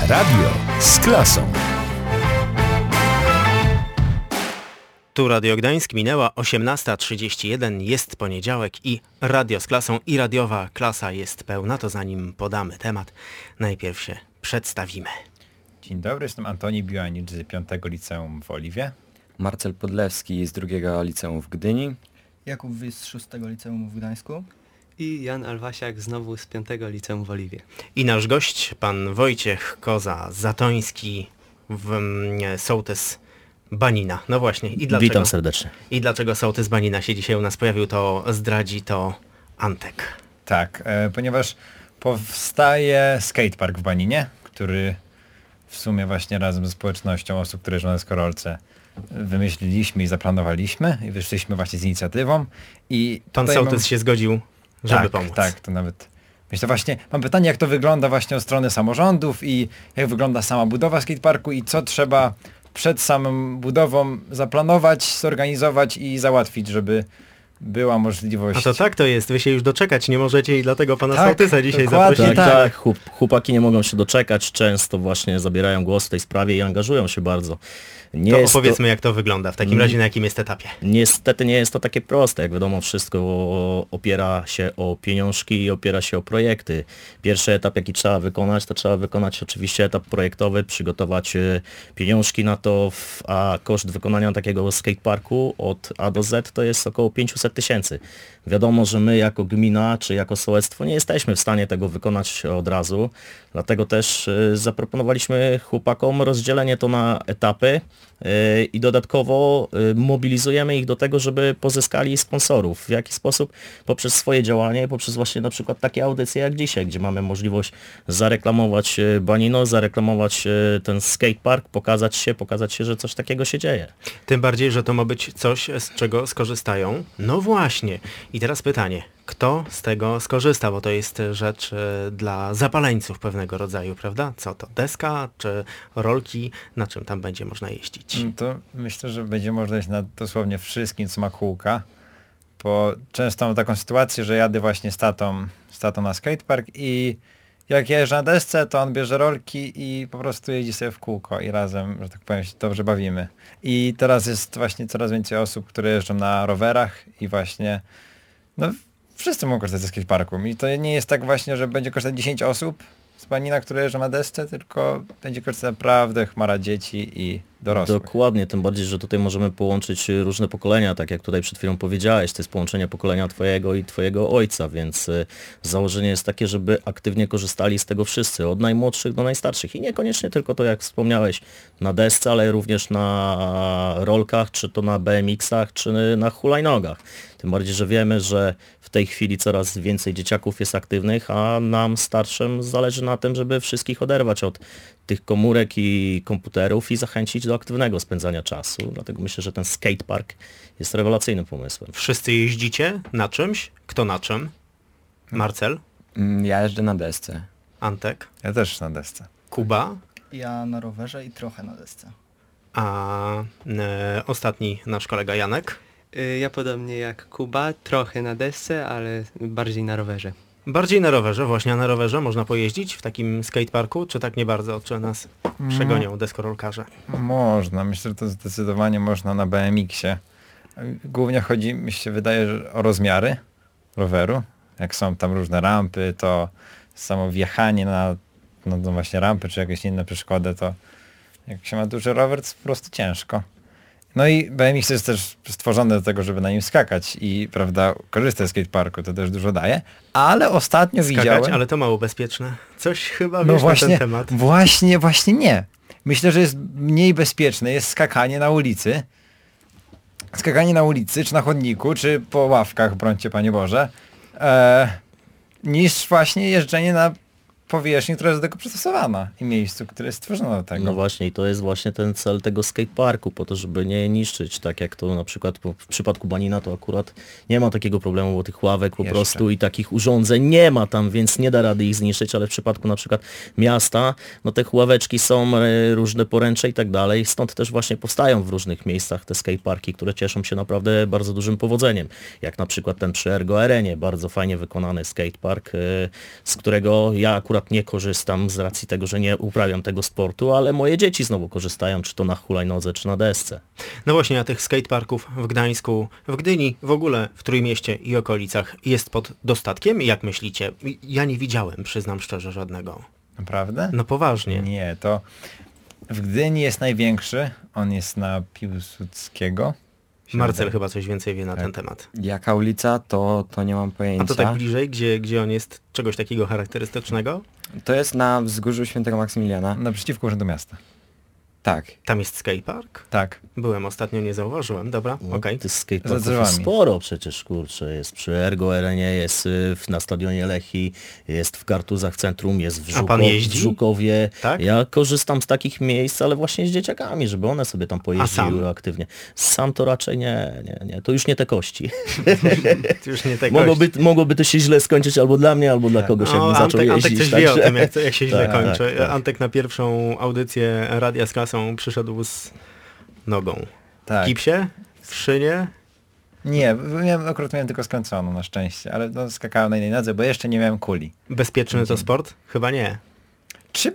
Radio z klasą. Tu Radio Gdańsk, minęła 18:31, jest poniedziałek i radio z klasą i radiowa klasa jest pełna, to zanim podamy temat, najpierw się przedstawimy. Dzień dobry, jestem Antoni Biłanicz z 5 Liceum w Oliwie. Marcel Podlewski z 2 Liceum w Gdyni. Jakub Wys z 6 Liceum w Gdańsku. I Jan Alwasiak znowu z 5 Liceum w Oliwie. I nasz gość, pan Wojciech Koza-Zatoński, sołtys Banina. No właśnie. I dlaczego, witam serdecznie. I dlaczego sołtys Banina się dzisiaj u nas pojawił, to zdradzi to Antek. Tak, ponieważ powstaje skatepark w Baninie, który w sumie właśnie razem ze społecznością osób, które jeżdżą na deskorolce wymyśliliśmy i zaplanowaliśmy i wyszliśmy właśnie z inicjatywą. I pan sołtys się zgodził, żeby pomóc. Tak, to nawet... Myślę właśnie, mam pytanie, jak to wygląda właśnie od strony samorządów i jak wygląda sama budowa skateparku i co trzeba przed samą budową zaplanować, zorganizować i załatwić, żeby była możliwość... A to tak to jest, wy się już doczekać nie możecie i dlatego pana Tak, sołtysa dzisiaj dokładnie. zaprosili. Tak, chłopaki nie mogą się doczekać, często właśnie zabierają głos w tej sprawie i angażują się bardzo. To opowiedzmy, jak to wygląda, w takim razie na jakim jest etapie. Niestety nie jest to takie proste. Jak wiadomo, wszystko opiera się o pieniążki i opiera się o projekty. Pierwszy etap, jaki trzeba wykonać, to trzeba wykonać oczywiście etap projektowy, przygotować pieniążki na to, a koszt wykonania takiego skateparku od A do Z to jest około 500 000. Wiadomo, że my jako gmina czy jako sołectwo nie jesteśmy w stanie tego wykonać od razu, dlatego też zaproponowaliśmy chłopakom rozdzielenie to na etapy i dodatkowo mobilizujemy ich do tego, żeby pozyskali sponsorów. W jaki sposób? Poprzez swoje działanie, poprzez właśnie na przykład takie audycje jak dzisiaj, gdzie mamy możliwość zareklamować Banino, zareklamować ten skatepark, pokazać się, że coś takiego się dzieje. Tym bardziej, że to ma być coś, z czego skorzystają. No właśnie. I teraz pytanie, kto z tego skorzysta, bo to jest rzecz dla zapaleńców pewnego rodzaju, prawda? Co to, deska czy rolki, na czym tam będzie można jeździć? To myślę, że będzie można jeździć na dosłownie wszystkim, co ma kółka, bo często mam taką sytuację, że jadę właśnie z tatą na skatepark i jak jeżdżę na desce, to on bierze rolki i po prostu jeździ sobie w kółko i razem, że tak powiem, się dobrze bawimy. I teraz jest właśnie coraz więcej osób, które jeżdżą na rowerach i właśnie wszyscy mogą korzystać ze skateparku. I to nie jest tak właśnie, że będzie korzystać 10 osób z Banina, które jeżdżą na desce, tylko będzie korzystać naprawdę chmara dzieci i dorosłych. Dokładnie, tym bardziej, że tutaj możemy połączyć różne pokolenia, tak jak tutaj przed chwilą powiedziałeś, to jest połączenie pokolenia twojego i twojego ojca, więc założenie jest takie, żeby aktywnie korzystali z tego wszyscy, od najmłodszych do najstarszych i niekoniecznie tylko to, jak wspomniałeś, na desce, ale również na rolkach, czy to na BMX-ach, czy na hulajnogach. Tym bardziej, że wiemy, że w tej chwili coraz więcej dzieciaków jest aktywnych, a nam starszym zależy na tym, żeby wszystkich oderwać od tych komórek i komputerów i zachęcić do aktywnego spędzania czasu. Dlatego myślę, że ten skatepark jest rewelacyjnym pomysłem. Wszyscy jeździcie na czymś? Kto na czym? Marcel? Ja jeżdżę na desce. Antek? Ja też na desce. Kuba? Ja na rowerze i trochę na desce. A ostatni nasz kolega Janek? Ja podobnie jak Kuba, trochę na desce, ale bardziej na rowerze. Bardziej na rowerze, właśnie, a na rowerze można pojeździć w takim skateparku, czy tak nie bardzo, czy nas przegonią deskorolkarze? Można, myślę, że to zdecydowanie można na BMX-ie. Głównie chodzi, mi się wydaje, że o rozmiary roweru. Jak są tam różne rampy, to samo wjechanie na właśnie rampy, czy jakieś inne przeszkody, to jak się ma duży rower, to jest po prostu ciężko. No i BMX jest też stworzone do tego, żeby na nim skakać i, prawda, korzystać z skateparku, to też dużo daje, ale ostatnio widziałem... ale to mało bezpieczne. Coś chyba wiesz na ten temat. Właśnie nie. Myślę, że jest mniej bezpieczne jest skakanie na ulicy. Skakanie na ulicy, czy na chodniku, czy po ławkach, brońcie Panie Boże, niż właśnie jeżdżenie na powierzchni, która jest do tego przystosowana i miejscu, które jest stworzone do tego. No właśnie i to jest właśnie ten cel tego skateparku, po to, żeby nie niszczyć, tak jak to na przykład w przypadku Banina to akurat nie ma takiego problemu, bo tych ławek po prostu i takich urządzeń nie ma tam, więc nie da rady ich zniszczyć, ale w przypadku na przykład miasta, no te ławeczki są, różne poręcze i tak dalej, stąd też właśnie powstają w różnych miejscach te skateparki, które cieszą się naprawdę bardzo dużym powodzeniem, jak na przykład ten przy Ergo Arenie, bardzo fajnie wykonany skatepark, z którego ja akurat akurat nie korzystam z racji tego, że nie uprawiam tego sportu, ale moje dzieci znowu korzystają, czy to na hulajnodze, czy na desce. No właśnie, a tych skateparków w Gdańsku, w Gdyni, w ogóle w Trójmieście i okolicach jest pod dostatkiem? Jak myślicie? Ja nie widziałem, przyznam szczerze, żadnego. Naprawdę? No poważnie. Nie, to w Gdyni jest największy, on jest na Piłsudskiego. Marcel chyba coś więcej wie na ten temat. Jaka ulica, to nie mam pojęcia. A to tak bliżej, gdzie on jest czegoś takiego charakterystycznego? To jest na wzgórzu Świętego Maksymiliana. Naprzeciwko Urzędu Miasta. Tak. Tam jest skatepark? Tak. Byłem ostatnio, nie zauważyłem. Dobra, No, okej. tych Za skateparków drzewami. jest sporo przecież, kurczę. Jest przy Ergo Arenie, jest na stadionie Lechii, jest w Kartuzach Centrum, jest w, A pan jeździ? w Żukowie. Tak? Ja korzystam z takich miejsc, ale właśnie z dzieciakami, żeby one sobie tam pojeździły sam? aktywnie. Sam to raczej nie. To już nie te kości. To już nie tak gość. Mogłoby to się źle skończyć albo dla mnie, albo dla kogoś, jakbym zaczął Antek jeździć. coś wie o także- tym, jak się źle Tak, kończy. tak. Antek na pierwszą audycję Radia z Klasą przyszedł z nogą. Tak. W gipsie? W szynie? Nie, akurat miałem tylko skręconą na szczęście, ale no, skakałem na innej nodze, bo jeszcze nie miałem kuli. Bezpieczny to sport? Chyba nie. Czy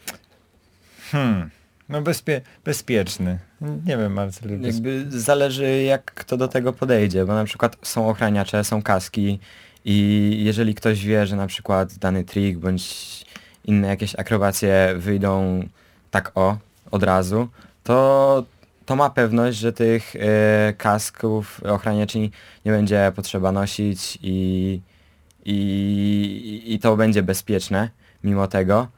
no bezpieczny. Nie wiem, Marcel. Jakby zależy jak kto do tego podejdzie, bo na przykład są ochraniacze, są kaski i jeżeli ktoś wie, że na przykład dany trik bądź inne jakieś akrobacje wyjdą tak od razu, to ma pewność, że tych kasków ochraniaczy nie będzie potrzeba nosić i to będzie bezpieczne mimo tego.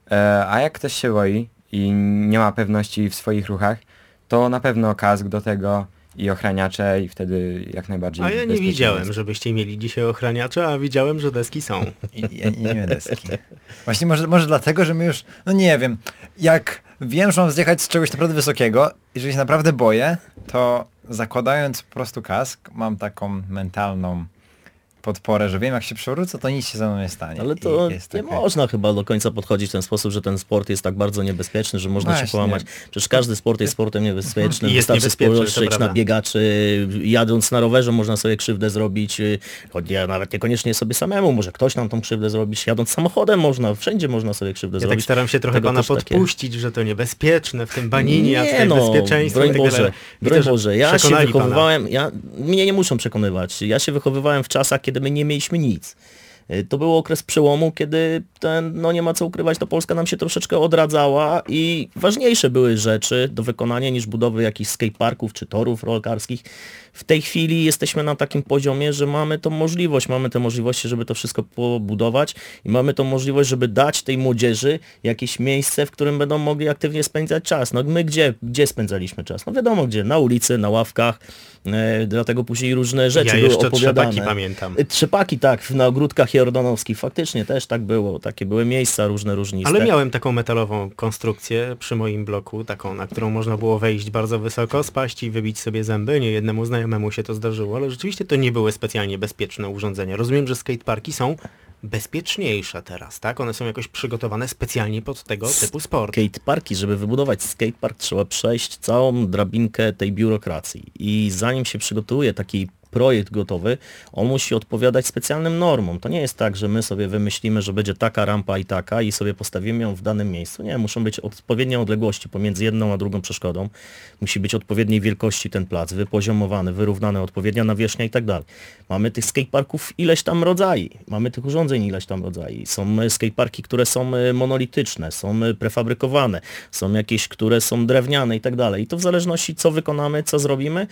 A jak ktoś się boi i nie ma pewności w swoich ruchach, to na pewno kask do tego i ochraniacze i wtedy jak najbardziej A ja nie bezpiecznie widziałem, jest. żebyście mieli dzisiaj ochraniacze, a widziałem, że deski są. Ja nie miałem deski. Właśnie może dlatego, że my już, no nie wiem, jak wiem, że mam zjechać z czegoś naprawdę wysokiego i że się naprawdę boję, to zakładając po prostu kask, mam taką mentalną podporę, że wiem jak się przewrócę, to nic się ze mną nie stanie. Ale to I jest nie takie- można chyba do końca podchodzić w ten sposób, że ten sport jest tak bardzo niebezpieczny, że można się Właśnie. połamać. Przecież każdy sport jest sportem niebezpiecznym. I jest Wystarczy niebezpieczny, to spojrzeć prawda. na biegaczy. Jadąc na rowerze można sobie krzywdę zrobić. Choć ja nawet niekoniecznie sobie samemu, może ktoś nam tą krzywdę zrobić. Jadąc samochodem można, wszędzie można sobie krzywdę Ja tak zrobić. staram się trochę Tego pana też takie- podpuścić, że to niebezpieczne w tym baninie, a Nie tutaj bezpieczeństwo broń i tak dalej. Boże, Widzę, broń że Boże. Ja się przekonali pana. wychowywałem, mnie nie muszą przekonywać. Ja się wychowywałem w czasach, kiedy my nie mieliśmy nic. To był okres przełomu, kiedy no nie ma co ukrywać, to Polska nam się troszeczkę odradzała i ważniejsze były rzeczy do wykonania niż budowy jakichś skateparków czy torów rolkarskich. W tej chwili jesteśmy na takim poziomie, że mamy te możliwości, żeby to wszystko pobudować i mamy tą możliwość, żeby dać tej młodzieży jakieś miejsce, w którym będą mogli aktywnie spędzać czas. No my gdzie spędzaliśmy czas? No wiadomo gdzie, na ulicy, na ławkach, dlatego później różne rzeczy Ja były jeszcze opowiadane. trzepaki pamiętam. Trzepaki tak, na ogródkach jordanowskich, faktycznie też tak było, takie były miejsca różniste. Ale miałem taką metalową konstrukcję przy moim bloku, taką, na którą można było wejść bardzo wysoko, spaść i wybić sobie zęby. Nie jednemu znajomemu się to zdarzyło, ale rzeczywiście to nie były specjalnie bezpieczne urządzenia. Rozumiem, że skateparki są bezpieczniejsze teraz, tak? One są jakoś przygotowane specjalnie pod tego typu sport. Skateparki, żeby wybudować skatepark trzeba przejść całą drabinkę tej biurokracji i zanim się przygotuje taki projekt gotowy, on musi odpowiadać specjalnym normom. To nie jest tak, że my sobie wymyślimy, że będzie taka rampa i taka i sobie postawimy ją w danym miejscu. Nie, muszą być odpowiednie odległości pomiędzy jedną a drugą przeszkodą. Musi być odpowiedniej wielkości ten plac, wypoziomowany, wyrównany, odpowiednia nawierzchnia i tak dalej. Mamy tych skateparków ileś tam rodzajów, mamy tych urządzeń ileś tam rodzajów. Są skateparki, które są monolityczne, są prefabrykowane, są jakieś, które są drewniane i tak dalej. I to w zależności co wykonamy, co zrobimy,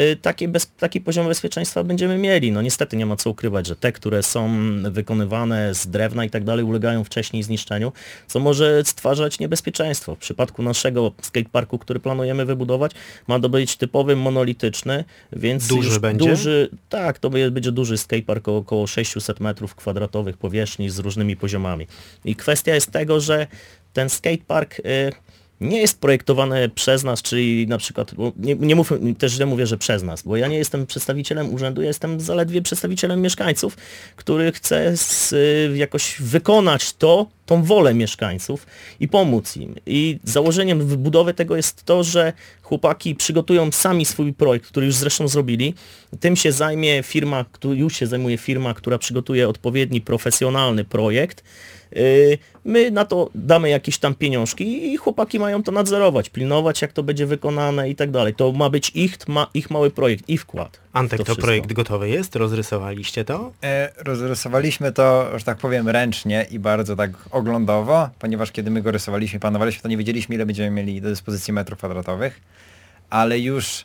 taki poziom bezpieczeństwa będziemy mieli. No niestety nie ma co ukrywać, że te, które są wykonywane z drewna i tak dalej, ulegają wcześniej zniszczeniu, co może stwarzać niebezpieczeństwo. W przypadku naszego skateparku, który planujemy wybudować, ma to być typowy monolityczny, więc Duży już będzie? Tak, to będzie duży skatepark o około 600 metrów kwadratowych powierzchni z różnymi poziomami. I kwestia jest tego, że ten skatepark nie jest projektowany przez nas, czyli na przykład, bo nie mów, też źle mówię, że przez nas, bo ja nie jestem przedstawicielem urzędu, ja jestem zaledwie przedstawicielem mieszkańców, który chce jakoś wykonać tą wolę mieszkańców i pomóc im. I założeniem wybudowy tego jest to, że chłopaki przygotują sami swój projekt, który już zresztą zrobili. Tym się zajmuje firma, która przygotuje odpowiedni, profesjonalny projekt. My na to damy jakieś tam pieniążki i chłopaki mają to nadzorować, pilnować jak to będzie wykonane i tak dalej. To ma być ich mały projekt, ich wkład. Antek, to wszystko. projekt gotowy jest? Rozrysowaliście to? Rozrysowaliśmy to, że tak powiem, ręcznie i bardzo tak oglądowo, ponieważ kiedy my go rysowaliśmy, planowaliśmy, to nie wiedzieliśmy, ile będziemy mieli do dyspozycji metrów kwadratowych, ale już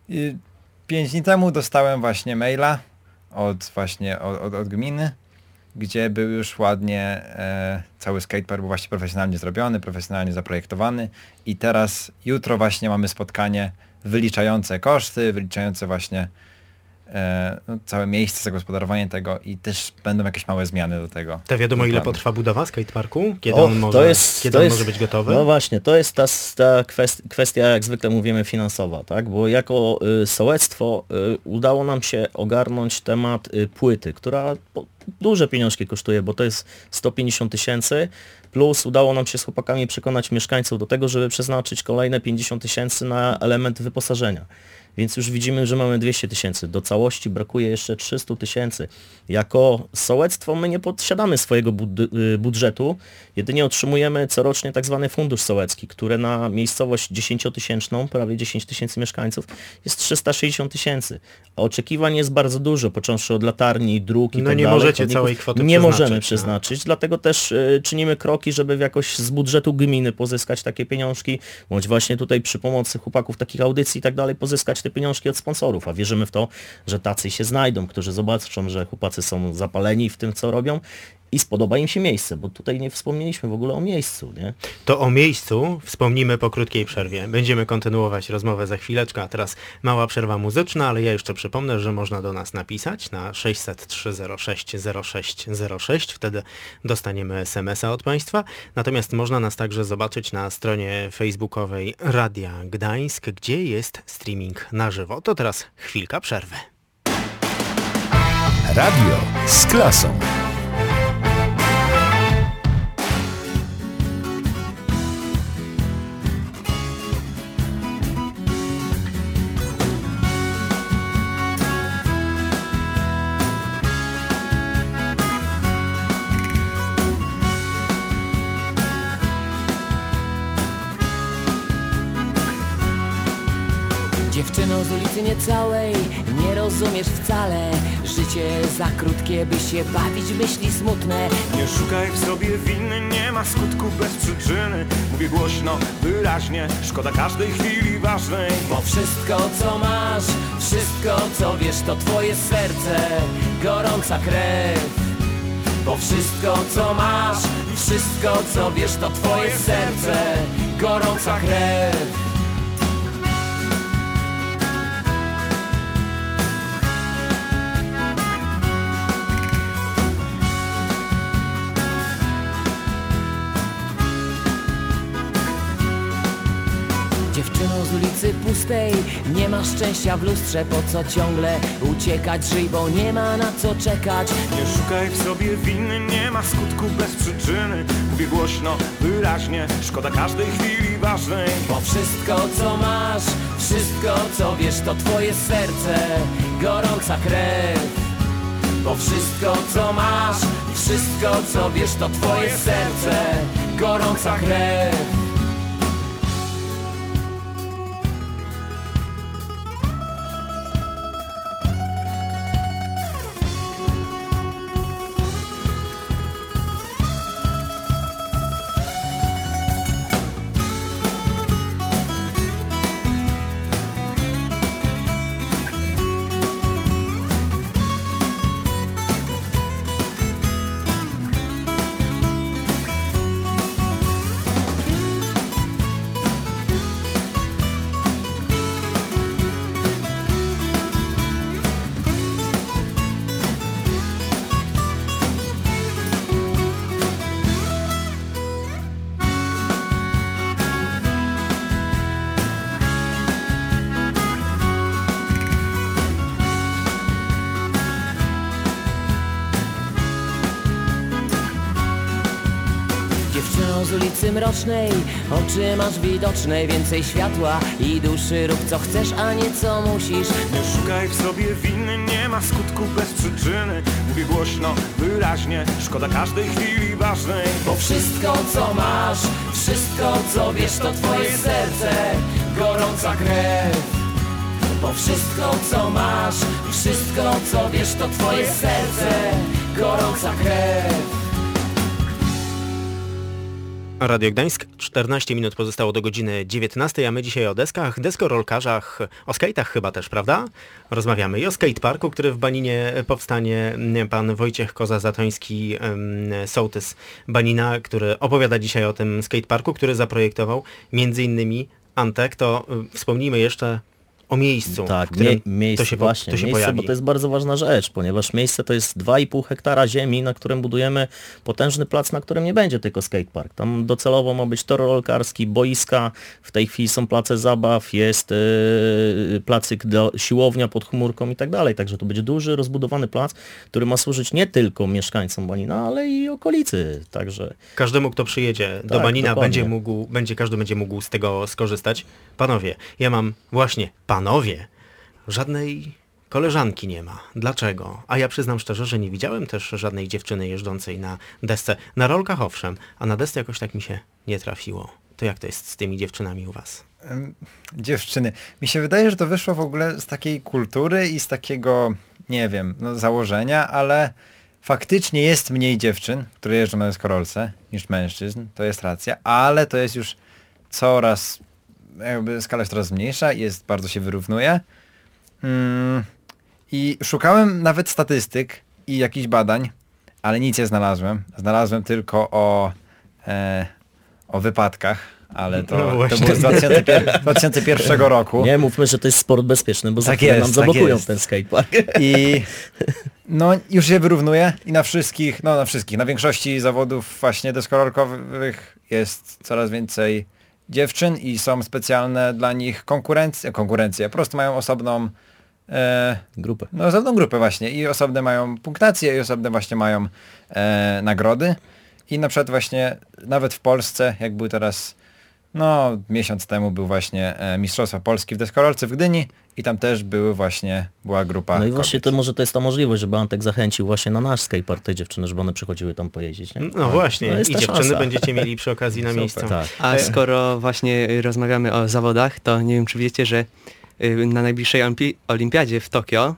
5 dni temu dostałem właśnie maila od gminy, gdzie był już ładnie cały skatepark był właśnie profesjonalnie zrobiony, profesjonalnie zaprojektowany i teraz jutro właśnie mamy spotkanie wyliczające koszty, wyliczające właśnie całe miejsce, zagospodarowanie tego i też będą jakieś małe zmiany do tego. To wiadomo, ile planu. potrwa budowa skateparku? Kiedy Och, on może, może być gotowy? No właśnie, to jest ta kwestia, jak zwykle mówimy, finansowa, tak? Bo jako sołectwo udało nam się ogarnąć temat płyty, która duże pieniążki kosztuje, bo to jest 150 000, plus udało nam się z chłopakami przekonać mieszkańców do tego, żeby przeznaczyć kolejne 50 000 na element wyposażenia. Więc już widzimy, że mamy 200 000. Do całości brakuje jeszcze 300 000. Jako sołectwo my nie posiadamy swojego budżetu, jedynie otrzymujemy corocznie tak zwany fundusz sołecki, który na miejscowość 10-tysięczną, prawie 10 000 mieszkańców, jest 360 000. A oczekiwań jest bardzo dużo, począwszy od latarni, dróg i No tak nie dalej. możecie całej kwoty Nie przeznaczyć, możemy no. przeznaczyć, dlatego też czynimy kroki, żeby jakoś z budżetu gminy pozyskać takie pieniążki, bądź właśnie tutaj przy pomocy chłopaków takich audycji i tak dalej pozyskać te pieniążki od sponsorów, a wierzymy w to, że tacy się znajdą, którzy zobaczą, że chłopacy są zapaleni w tym, co robią i spodoba im się miejsce, bo tutaj nie wspomnieliśmy w ogóle o miejscu, nie? To o miejscu wspomnimy po krótkiej przerwie. Będziemy kontynuować rozmowę za chwileczkę, a teraz mała przerwa muzyczna, ale ja jeszcze przypomnę, że można do nas napisać na 603 06 06 06, wtedy dostaniemy SMS-a od Państwa. Natomiast można nas także zobaczyć na stronie facebookowej Radia Gdańsk, gdzie jest streaming na żywo. To teraz chwilka przerwy. Radio z klasą. Dziewczyno z ulicy niecałej, nie rozumiesz wcale. Życie za krótkie, by się bawić w myśli smutne. Nie szukaj w sobie winy, nie ma skutku bez przyczyny. Mówię głośno, wyraźnie, szkoda każdej chwili ważnej. Bo wszystko co masz, wszystko co wiesz, to twoje serce, gorąca krew. Bo wszystko co masz, wszystko co wiesz, to twoje serce, gorąca krew. Dziewczyno z ulicy pustej, nie ma szczęścia w lustrze. Po co ciągle uciekać, żyj, bo nie ma na co czekać. Nie szukaj w sobie winy, nie ma skutku bez przyczyny. Mówię głośno, wyraźnie, szkoda każdej chwili ważnej. Bo wszystko co masz, wszystko co wiesz, to twoje serce, gorąca krew. Bo wszystko co masz, wszystko co wiesz, to twoje serce, gorąca krew. Dziewczyną z ulicy Mrocznej, oczy masz widocznej, więcej światła i duszy, rób co chcesz, a nie co musisz. Nie szukaj w sobie winy, nie ma skutku bez przyczyny. Mówię głośno, wyraźnie, szkoda każdej chwili ważnej. Bo wszystko co masz, wszystko co wiesz to twoje serce, gorąca krew. Bo wszystko co masz, wszystko co wiesz to twoje serce, gorąca krew. Radio Gdańsk, 14 minut pozostało do godziny 19, a my dzisiaj o deskach, deskorolkarzach, o skate'ach chyba też, prawda? Rozmawiamy i o skateparku, który w Baninie powstanie. Pan Wojciech Koza-Zatoński, sołtys Banina, który opowiada dzisiaj o tym skateparku, który zaprojektował między innymi Antek. To wspomnijmy jeszcze o miejscu, Tak, w którym miejsce, to się, właśnie, to się miejsce, pojawi. bo to jest bardzo ważna rzecz, ponieważ miejsce to jest 2,5 hektara ziemi, na którym budujemy potężny plac, na którym nie będzie tylko skatepark. Tam docelowo ma być tor rolkarski, boiska, w tej chwili są place zabaw, jest placyk, siłownia pod chmurką i tak dalej. Także to będzie duży, rozbudowany plac, który ma służyć nie tylko mieszkańcom Banina, ale i okolicy. Także Każdemu, kto przyjedzie do Tak, Banina, dokładnie. każdy będzie mógł z tego skorzystać. Panowie, ja mam właśnie, panowie, żadnej koleżanki nie ma. Dlaczego? A ja przyznam szczerze, że nie widziałem też żadnej dziewczyny jeżdżącej na desce. Na rolkach owszem, a na desce jakoś tak mi się nie trafiło. To jak to jest z tymi dziewczynami u was? Dziewczyny. Mi się wydaje, że to wyszło w ogóle z takiej kultury i z takiego, nie wiem, założenia, ale faktycznie jest mniej dziewczyn, które jeżdżą na deskorolce niż mężczyzn, to jest racja, ale to jest już coraz, jakby skala jest coraz mniejsza i jest, bardzo się wyrównuje. I szukałem nawet statystyk i jakichś badań, ale nic nie znalazłem. Znalazłem tylko o wypadkach, ale to było z 2001 roku. nie mówmy, że to jest sport bezpieczny, bo za Tak chwilę jest, nam tak zablokują jest. ten skatepark. I no już się wyrównuje i na większości zawodów właśnie deskorolkowych jest coraz więcej dziewczyn i są specjalne dla nich konkurencje. Po prostu mają osobną grupę właśnie i osobne mają punktacje i osobne właśnie mają nagrody. I na przykład właśnie nawet w Polsce, jak był teraz, miesiąc temu był właśnie Mistrzostwa Polski w deskorolce w Gdyni i tam też była grupa No i właśnie kobiet. to jest ta możliwość, żeby Antek zachęcił właśnie na nasz skatepark te dziewczyny, żeby one przychodziły tam pojeździć. Nie? No właśnie, No jest i ta dziewczyny szansa. będziecie mieli przy okazji na miejscu. Tak. A skoro właśnie rozmawiamy o zawodach, to nie wiem czy wiecie, że na najbliższej olimpiadzie w Tokio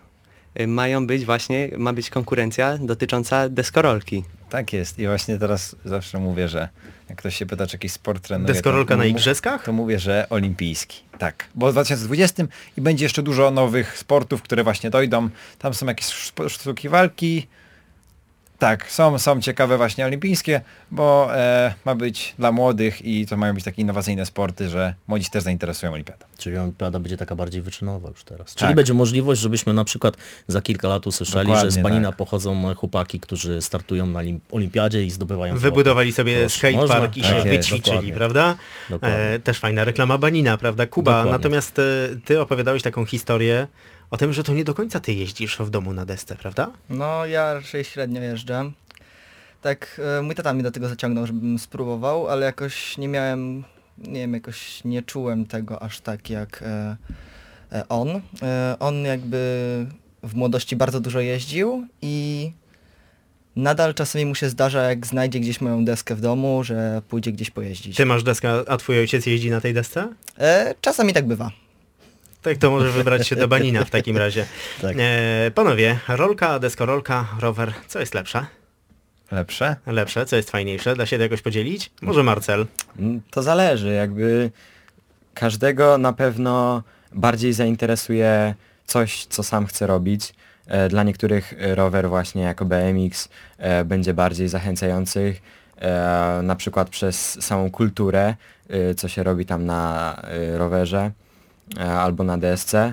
ma być konkurencja dotycząca deskorolki. Tak jest i właśnie teraz zawsze mówię, że jak ktoś się pyta, czy jakiś sport trenuje, Deskorolka na igrzyskach? to mówię, że olimpijski. Tak, bo w 2020 i będzie jeszcze dużo nowych sportów, które właśnie dojdą. Tam są jakieś sztuki walki. Tak, są ciekawe właśnie olimpijskie, bo ma być dla młodych i to mają być takie innowacyjne sporty, że młodzi się też zainteresują olimpiadą. Czyli olimpiada będzie taka bardziej wyczynowa już teraz. Czyli Tak. będzie możliwość, żebyśmy na przykład za kilka lat usłyszeli, Dokładnie, że z Banina tak. pochodzą chłopaki, którzy startują na olimpiadzie i zdobywają złoto. Wybudowali sobie Proszę, skatepark i można? się Tak jest, wyćwiczyli, dokładnie. prawda? Dokładnie. Też fajna reklama Banina, prawda? Kuba, Dokładnie. natomiast ty opowiadałeś taką historię o tym, że to nie do końca ty jeździsz w domu na desce, prawda? No ja raczej średnio jeżdżę. Tak, mój tata mnie do tego zaciągnął, żebym spróbował, ale jakoś nie miałem, nie wiem, jakoś nie czułem tego aż tak jak on. On jakby w młodości bardzo dużo jeździł i nadal czasami mu się zdarza, jak znajdzie gdzieś moją deskę w domu, że pójdzie gdzieś pojeździć. Ty masz deskę, a twój ojciec jeździ na tej desce? Czasami tak bywa. Tak, to może wybrać się do Banina w takim razie. Tak. Panowie, rolka, deskorolka, rower, co jest lepsze? Lepsze? Co jest fajniejsze? Da się to jakoś podzielić? Może Marcel? To zależy, jakby każdego na pewno bardziej zainteresuje coś, co sam chce robić. Dla niektórych rower właśnie jako BMX będzie bardziej zachęcający, na przykład przez samą kulturę, co się robi tam na rowerze albo na desce.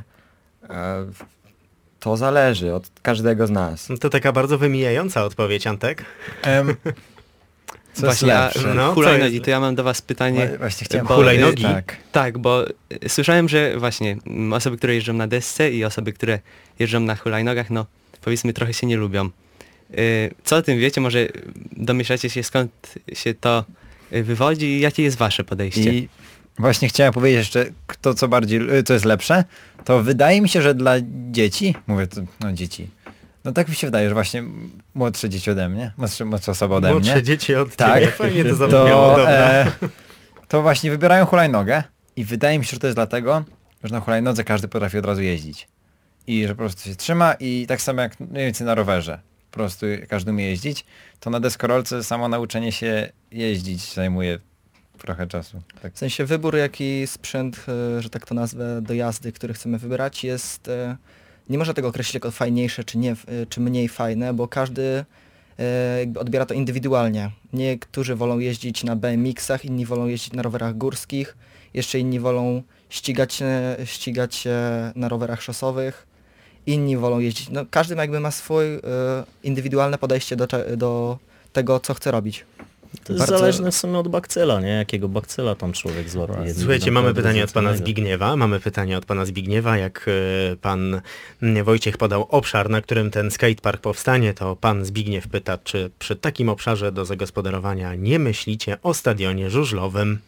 To zależy od każdego z nas. No to taka bardzo wymijająca odpowiedź, Antek. Co jest Właśnie, lepsze? No, co hulajnogi, jest? to ja mam do was pytanie. Właśnie chciałem Hulajnogi? Tak. Tak, bo słyszałem, że właśnie osoby, które jeżdżą na desce i osoby, które jeżdżą na hulajnogach, no powiedzmy trochę się nie lubią. Co o tym wiecie? Może domyślacie się skąd się to wywodzi i jakie jest wasze podejście? I właśnie chciałem powiedzieć jeszcze, co jest lepsze, to wydaje mi się, że dla dzieci, mówię to, no dzieci, no tak mi się wydaje, że właśnie młodsze dzieci ode mnie, młodsze osoby ode mnie. Młodsze dzieci od Tak. ciebie. Fajnie to zabrzmiało, dobra. To właśnie wybierają hulajnogę i wydaje mi się, że to jest dlatego, że na hulajnodze każdy potrafi od razu jeździć. I że po prostu się trzyma i tak samo jak mniej więcej na rowerze. Po prostu każdy umie jeździć, to na deskorolce samo nauczenie się jeździć zajmuje trochę czasu. Tak. W sensie wybór, jaki sprzęt, że tak to nazwę, do jazdy, który chcemy wybrać, jest... Nie można tego określić jako fajniejsze czy nie, czy mniej fajne, bo każdy jakby odbiera to indywidualnie. Niektórzy wolą jeździć na BMX-ach, inni wolą jeździć na rowerach górskich, jeszcze inni wolą ścigać się na rowerach szosowych, inni wolą jeździć. No, każdy jakby ma swoje indywidualne podejście do tego, co chce robić. To jest zależne w sumie od bakcyla, nie? Jakiego bakcyla tam człowiek złapie. Słuchajcie, mamy pytanie od pana Zbigniewa. Jak pan Wojciech podał obszar, na którym ten skatepark powstanie, to pan Zbigniew pyta, czy przy takim obszarze do zagospodarowania nie myślicie o stadionie żużlowym?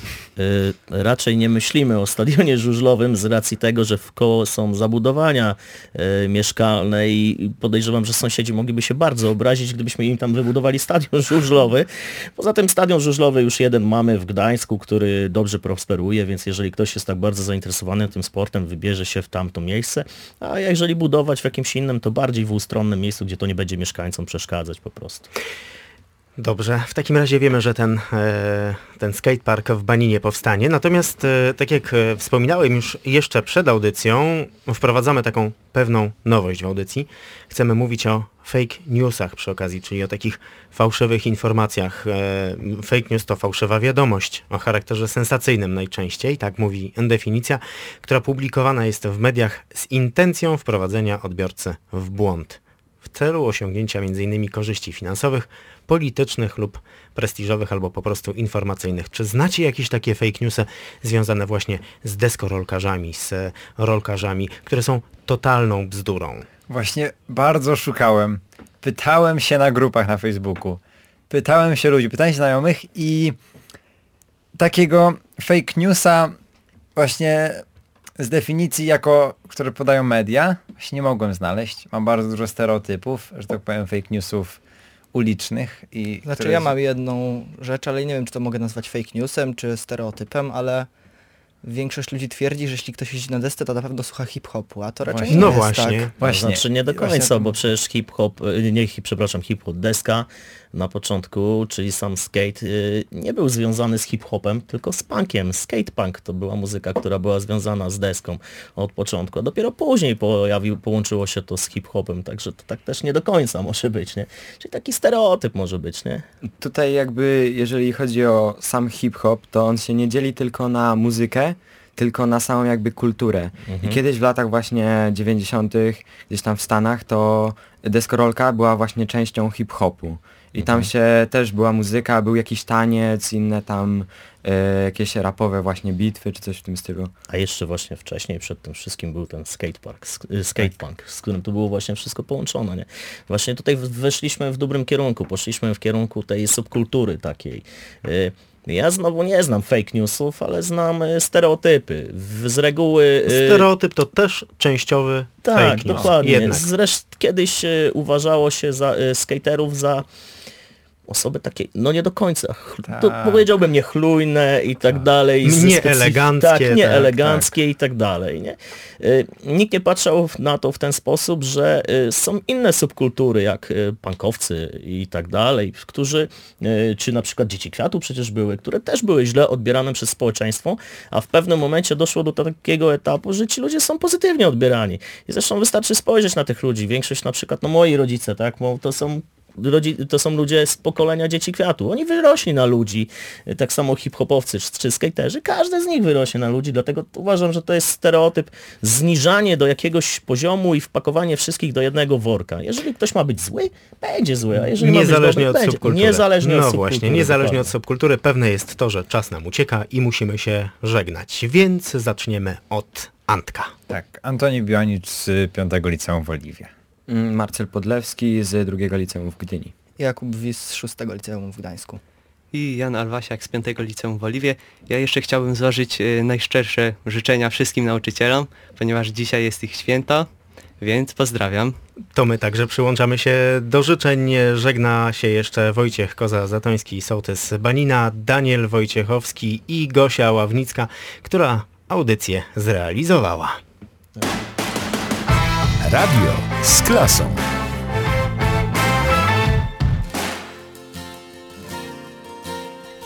Raczej nie myślimy o stadionie żużlowym z racji tego, że wkoło są zabudowania mieszkalne i podejrzewam, że sąsiedzi mogliby się bardzo obrazić, gdybyśmy im tam wybudowali stadion żużlowy. Poza tym stadion żużlowy już jeden mamy w Gdańsku, który dobrze prosperuje, więc jeżeli ktoś jest tak bardzo zainteresowany tym sportem, wybierze się w tamto miejsce, a jeżeli budować w jakimś innym, to bardziej w ustronnym miejscu, gdzie to nie będzie mieszkańcom przeszkadzać po prostu. Dobrze, w takim razie wiemy, że ten skatepark w Baninie powstanie. Natomiast, tak jak wspominałem już jeszcze przed audycją, wprowadzamy taką pewną nowość w audycji. Chcemy mówić o fake newsach przy okazji, czyli o takich fałszywych informacjach. Fake news to fałszywa wiadomość o charakterze sensacyjnym najczęściej, tak mówi definicja, która publikowana jest w mediach z intencją wprowadzenia odbiorcy w błąd w celu osiągnięcia m.in. korzyści finansowych, politycznych lub prestiżowych albo po prostu informacyjnych. Czy znacie jakieś takie fake newsy związane właśnie z deskorolkarzami, z rolkarzami, które są totalną bzdurą? Właśnie bardzo szukałem. Pytałem się na grupach na Facebooku. Pytałem się ludzi, pytałem się znajomych i takiego fake newsa właśnie z definicji które podają media, właśnie nie mogłem znaleźć. Mam bardzo dużo stereotypów, że tak powiem fake newsów ulicznych. Znaczy ja mam jedną rzecz, ale nie wiem, czy to mogę nazwać fake newsem, czy stereotypem, ale większość ludzi twierdzi, że jeśli ktoś jeździ na desce, to na pewno słucha hip-hopu, a to raczej właśnie. nie No jest właśnie. tak. Właśnie. Znaczy nie do końca, bo przecież hip-hop deska na początku, czyli sam skate, nie był związany z hip-hopem, tylko z punkiem. Skatepunk to była muzyka, która była związana z deską od początku, a dopiero później połączyło się to z hip-hopem, także to tak też nie do końca może być, nie? Czyli taki stereotyp może być, nie? Tutaj jakby, jeżeli chodzi o sam hip-hop, to on się nie dzieli tylko na muzykę, tylko na samą jakby kulturę. I kiedyś w latach właśnie 90. gdzieś tam w Stanach, to deskorolka była właśnie częścią hip-hopu. I tam się też była muzyka, był jakiś taniec, inne tam jakieś rapowe właśnie bitwy, czy coś w tym stylu. A jeszcze właśnie wcześniej, przed tym wszystkim był ten skatepunk, z którym to było właśnie wszystko połączone, nie? Właśnie tutaj weszliśmy w dobrym kierunku, poszliśmy w kierunku tej subkultury takiej. Ja znowu nie znam fake newsów, ale znam stereotypy. Z reguły... Stereotyp to też częściowy fake news. Dokładnie. Jednak. Zresztą kiedyś uważało się skaterów za osoby takie, no nie do końca, to powiedziałbym niechlujne i tak dalej. Nieeleganckie. Tak, nieeleganckie i tak dalej. Nie? Nikt nie patrzał na to w ten sposób, że są inne subkultury, jak punkowcy i tak dalej, którzy, czy na przykład Dzieci Kwiatu przecież były, które też były źle odbierane przez społeczeństwo, a w pewnym momencie doszło do takiego etapu, że ci ludzie są pozytywnie odbierani. I zresztą wystarczy spojrzeć na tych ludzi. Większość na przykład, no moi rodzice, tak, to są ludzie z pokolenia Dzieci Kwiatu. Oni wyrośli na ludzi, tak samo hip-hopowcy czy skaterzy. Każdy z nich wyrośnie na ludzi, dlatego uważam, że to jest stereotyp, zniżanie do jakiegoś poziomu i wpakowanie wszystkich do jednego worka. Jeżeli ktoś ma być zły, będzie zły, a jeżeli niezależnie ma być dobry, od subkultury. Niezależnie od no subkultury. Właśnie, niezależnie od subkultury. Pewne jest to, że czas nam ucieka i musimy się żegnać. Więc zaczniemy od Antka. Tak, Antoni Bionicz z 5. Liceum w Oliwie. Marcel Podlewski z 2. Liceum w Gdyni. Jakub Wis z 6. Liceum w Gdańsku. I Jan Alwasiak z 5 Liceum w Oliwie. Ja jeszcze chciałbym złożyć najszczersze życzenia wszystkim nauczycielom, ponieważ dzisiaj jest ich święto, więc pozdrawiam. To my także przyłączamy się do życzeń. Żegna się jeszcze Wojciech Koza-Zatoński, sołtys Banina, Daniel Wojciechowski i Gosia Ławnicka, która audycję zrealizowała. Radio z klasą.